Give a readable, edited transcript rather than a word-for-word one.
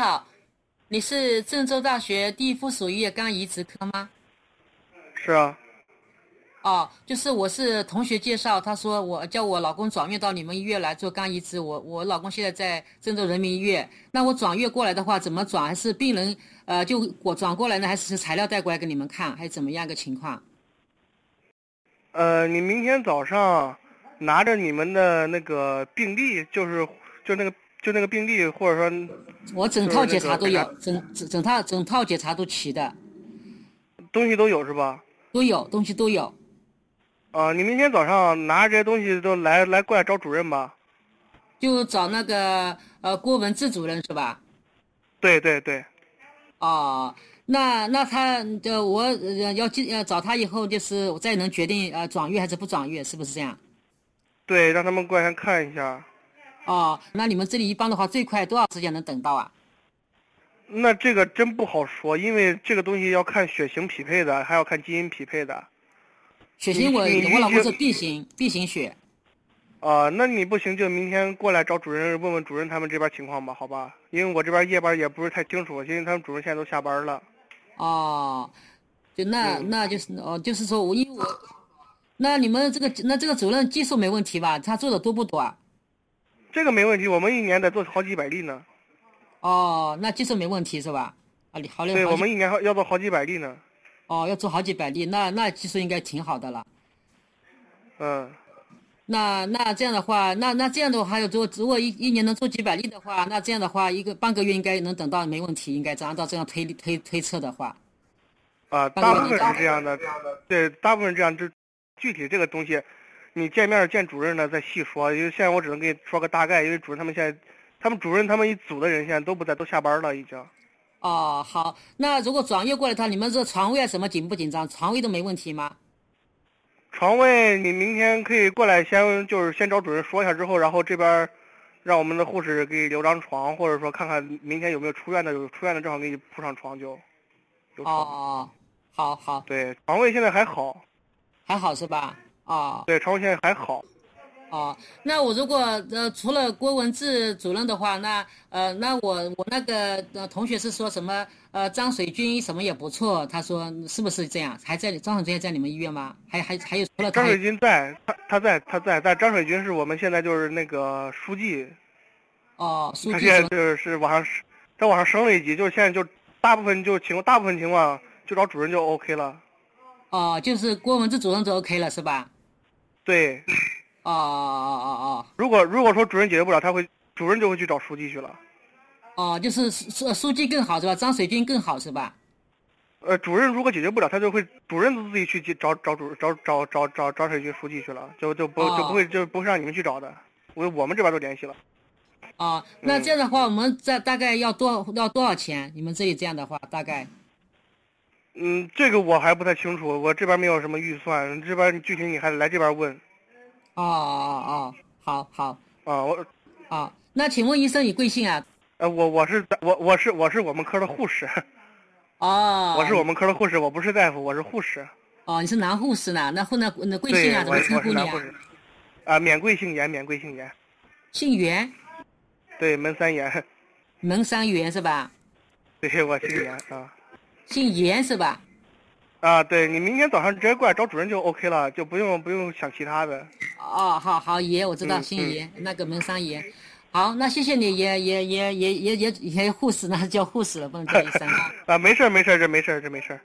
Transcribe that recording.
好，你是郑州大学第一附属医院肝移植科吗？ 是啊。 哦，就是我是同学介绍，他说我叫我老公转院到你们医院来做肝移植，我老公现在在郑州人民医院，那我转院过来的话怎么转？还是病人就我转过来呢，还是材料带过来给你们看，还是怎么样个情况？ 你明天早上拿着你们的那个病历，就那个病历，或者说我整套检查都有，整套检查都齐的， 东西都有是吧？ 都有东西都有。 你明天早上拿着这些东西都过来找主任吧。 就找那个郭文志主任是吧？ 对对对。 哦，那他我要找他以后，就是我再能决定转院还是不转院，是不是这样？ 对，让他们过来看一下。 哦，那你们这里一般的话，最快多少时间能等到啊？ 那这个真不好说，因为这个东西要看血型匹配的，还要看基因匹配的。 血型我老公是 B 型血。 那你不行就明天过来找主任，问问主任他们这边情况吧，好吧？因为我这边夜班也不是太清楚，因为他们主任现在都下班了。 哦，那就是就是说那你们这个主任技术没问题吧？他做的多不多啊？ 这个没问题，我们一年得做好几百例呢。 哦，那技术没问题是吧？好嘞。 对，我们一年要做好几百例呢。 哦，要做好几百例，那技术应该挺好的了。 嗯。 那这样的话，那这样的话，如果一年能做几百例的话，那这样的话，半个月应该能等到没问题，应该按照这样推测的话。 大部分是这样的。对，大部分这样。具体这个东西，你见面见主任呢再细说。因为现在我只能给你说个大概，因为主任他们一组的人现在都不在，都下班了已经。 哦，好，那如果转院过来你们这床位什么紧不紧张？床位都没问题吗？ 床位你明天可以过来先找主任说一下之后，然后这边让我们的护士给你留张床，或者说看看明天有没有出院的，有出院的正好给你铺上床就有床。 好。 对，床位现在还好。 还好是吧？哦。 对，床位现在还好。 哦，那我如果除了郭文志主任的话，那我那个同学是说什么张水军什么也不错，他说是不是这样？张水军还在你们医院吗？还有除了张水军在，他在，但张水军是我们现在就是那个书记。 哦，书记。他现在就是在往上升了一级，就是现在就大部分情况就找主任就 OK 了。 哦，就是郭文志主任就 OK 了是吧？ 对。 哦。 如果说主任解决不了，主任就会去找书记去了。 哦，就是书记更好是吧？张水军更好是吧？ 主任如果解决不了，主任自己去找张水军书记去了，就不会让你们去找的，我们这边都联系了。 哦，那这样的话，我们大概要多少钱？你们这里这样的话，大概？ 这个我还不太清楚，我这边没有什么预算，这边具体你还得来这边问。 好。 我那请问医生你贵姓啊？ 我是我们科的护士。 哦。 我是我们科的护士，我不是大夫，我是护士。 哦，你是男护士呢？那贵姓啊？怎么称呼你啊？ 免贵姓严。 姓袁。 对，门三严。 门三袁是吧？ 对，我姓严啊。 姓严是吧？ 对，你明天早上直接过来找主任就 OK 了，就不用想其他的。 哦，好，严，我知道，姓严，那个门三严。好，那谢谢你，也护士，那叫护士了，不能叫医生。 没事，这没事。